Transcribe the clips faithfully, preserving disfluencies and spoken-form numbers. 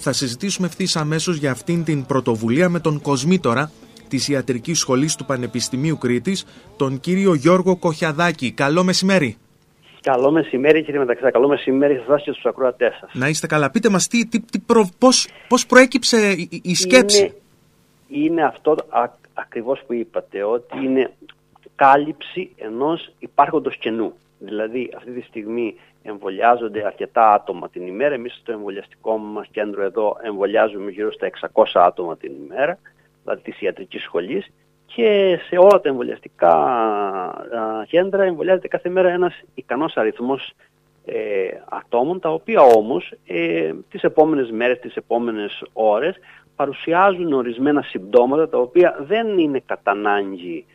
Θα συζητήσουμε ευθύς αμέσως για αυτήν την πρωτοβουλία με τον κοσμήτορα της Ιατρικής Σχολής του Πανεπιστημίου Κρήτης, τον κύριο Γιώργο Κοχιαδάκη. Καλό μεσημέρι. Καλό μεσημέρι, κύριε Μεταξά. Καλό μεσημέρι σε εσάς και στους ακροατές σας. Να είστε καλά. Πείτε μας, τι, τι, τι προ, πώς, πώς προέκυψε η, η σκέψη. Είναι, είναι αυτό α, ακριβώς που είπατε, ότι είναι κάλυψη ενός υπάρχοντος κενού. Δηλαδή, αυτή τη στιγμή εμβολιάζονται αρκετά άτομα την ημέρα. Εμείς στο εμβολιαστικό μας κέντρο εδώ εμβολιάζουμε γύρω στα εξακόσια άτομα την ημέρα, δηλαδή της Ιατρικής Σχολής. Και σε όλα τα εμβολιαστικά α, κέντρα εμβολιάζεται κάθε μέρα ένας ικανός αριθμός ε, ατόμων, τα οποία όμως ε, τις επόμενες μέρες, τις επόμενες ώρες παρουσιάζουν ορισμένα συμπτώματα, τα οποία δεν είναι κατά ανάγκη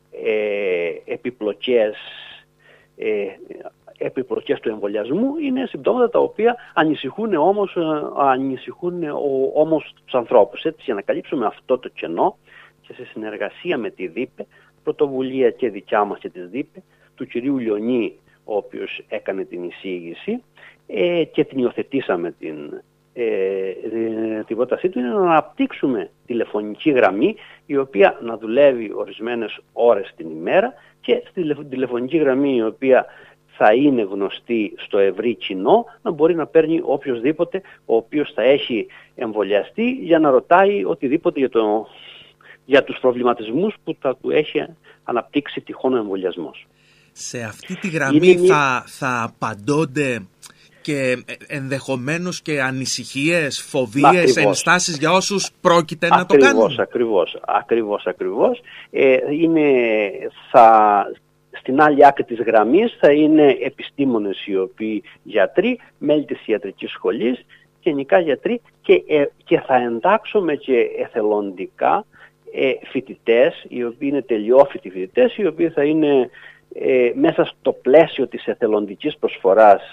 ε, επιπλοκές, ε, επιπλοκές του εμβολιασμού, είναι συμπτώματα τα οποία ανησυχούν όμως, ανησυχούν όμως τους ανθρώπους. Έτσι, για να καλύψουμε αυτό το κενό, και σε συνεργασία με τη ΔΥΠΕ, πρωτοβουλία και δικιά μας και της ΔΥΠΕ, του κυρίου Λιονί, ο οποίος έκανε την εισήγηση ε, και την υιοθετήσαμε την, ε, ε, την πρότασή του, είναι να αναπτύξουμε τηλεφωνική γραμμή, η οποία να δουλεύει ορισμένες ώρες την ημέρα, και στη τηλεφωνική γραμμή, η οποία θα είναι γνωστή στο ευρύ κοινό, να μπορεί να παίρνει οποιοσδήποτε ο οποίος θα έχει εμβολιαστεί, για να ρωτάει οτιδήποτε για το για τους προβληματισμούς που θα του έχει αναπτύξει τυχόν ο εμβολιασμός. Σε αυτή τη γραμμή είναι... θα, θα απαντώνται και ενδεχομένως και ανησυχίες, φοβίες, ακριβώς, ενστάσεις για όσους πρόκειται ακριβώς, να το κάνουν. Ακριβώς, ακριβώς, ακριβώς. Ε, είναι, θα, στην άλλη άκρη της γραμμής θα είναι επιστήμονες οι οποίοι γιατροί, μέλη της Ιατρικής Σχολής, γενικά γιατροί, και, ε, και θα εντάξουμε και εθελοντικά Ε, φοιτητές, οι οποίοι είναι τελειόφοιτοι φοιτητές, οι οποίοι θα είναι ε, μέσα στο πλαίσιο της εθελοντικής προσφοράς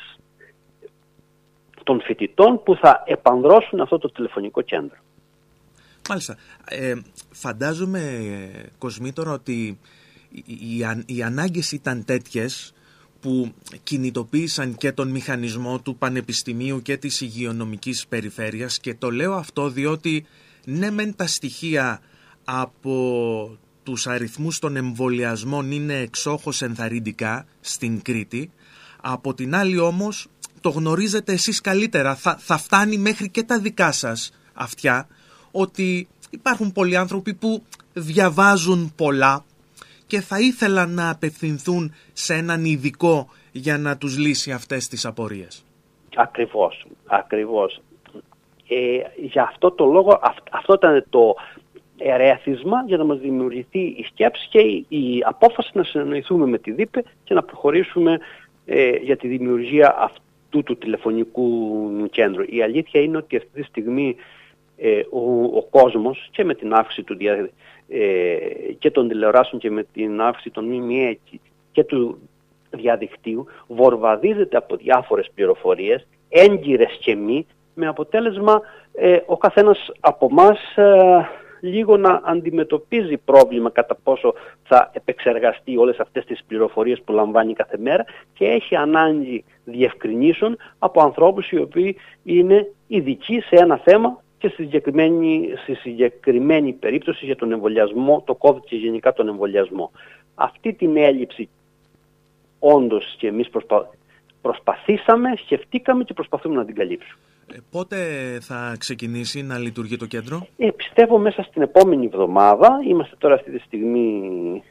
των φοιτητών, που θα επανδρώσουν αυτό το τηλεφωνικό κέντρο. Μάλιστα. Ε, φαντάζομαι, κοσμήτορα, ότι οι, οι, οι ανάγκες ήταν τέτοιες που κινητοποίησαν και τον μηχανισμό του Πανεπιστημίου και της Υγειονομικής Περιφέρειας, και το λέω αυτό διότι ναι μεν τα στοιχεία από τους αριθμούς των εμβολιασμών είναι εξόχως ενθαρρυντικά στην Κρήτη, από την άλλη όμως το γνωρίζετε εσείς καλύτερα, θα, θα φτάνει μέχρι και τα δικά σας αυτιά, ότι υπάρχουν πολλοί άνθρωποι που διαβάζουν πολλά και θα ήθελαν να απευθυνθούν σε έναν ειδικό για να τους λύσει αυτές τις απορίες. Ακριβώς, ακριβώς. Ε, για αυτό το λόγο, αυ, αυτό ήταν το ερέθισμα για να μας δημιουργηθεί η σκέψη και η, η απόφαση να συνεννοηθούμε με τη ΔΥΠΕ και να προχωρήσουμε ε, για τη δημιουργία αυτού του τηλεφωνικού κέντρου. Η αλήθεια είναι ότι αυτή τη στιγμή ε, ο, ο κόσμος, και με την αύξηση του δια, ε, και των τηλεοράσεων και με την αύξηση των ΜΜΕ και του διαδικτύου, βορβαδίζεται από διάφορες πληροφορίες, έγκυρες και μη, με αποτέλεσμα ε, ο καθένας από εμάς ε, λίγο να αντιμετωπίζει πρόβλημα κατά πόσο θα επεξεργαστεί όλες αυτές τις πληροφορίες που λαμβάνει κάθε μέρα, και έχει ανάγκη διευκρινήσεων από ανθρώπους οι οποίοι είναι ειδικοί σε ένα θέμα και στη συγκεκριμένη, στη συγκεκριμένη περίπτωση για τον εμβολιασμό, το COVID και γενικά τον εμβολιασμό. Αυτή την έλλειψη όντως και εμείς προσπα... προσπαθήσαμε, σκεφτήκαμε και προσπαθούμε να την καλύψουμε. Ε, πότε θα ξεκινήσει να λειτουργεί το κέντρο? Ε, πιστεύω μέσα στην επόμενη εβδομάδα. Είμαστε τώρα αυτή τη στιγμή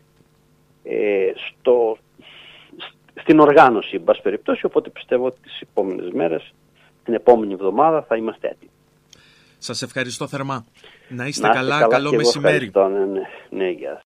ε, στο, στην οργάνωση, εν πάση περιπτώσει, οπότε πιστεύω ότι τις επόμενες μέρες, την επόμενη εβδομάδα θα είμαστε έτοιμοι. Σας ευχαριστώ θερμά. Να είστε, να είστε καλά, καλά, καλό μεσημέρι. Ναι, ναι, ναι, γεια.